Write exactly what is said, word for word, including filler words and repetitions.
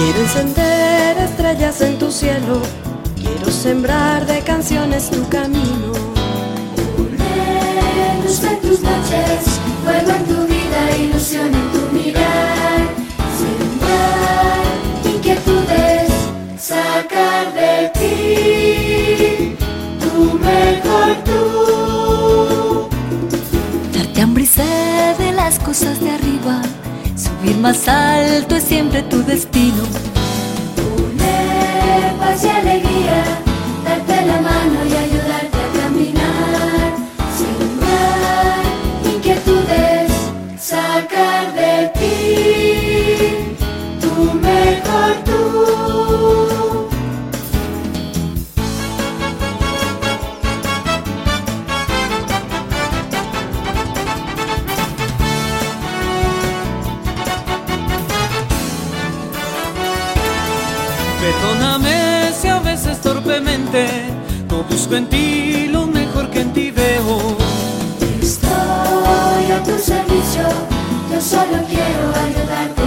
Quiero encender estrellas en tu cielo, quiero sembrar de canciones tu camino. Une luz en tus noches, fuego en tu vida, ilusión en tu mirar. Sembrar inquietudes, sacar de ti tu mejor tú. Darte hambre y sed de las cosas de arriba, subir más alto es siempre tu destino. Une paz y alegría, darte la mano y ayudarte a caminar. Sembrar inquietudes, sacar de ti tu mejor tú. Perdóname si a veces torpemente no busco en ti lo mejor que en ti veo. Estoy a tu servicio, yo solo quiero ayudarte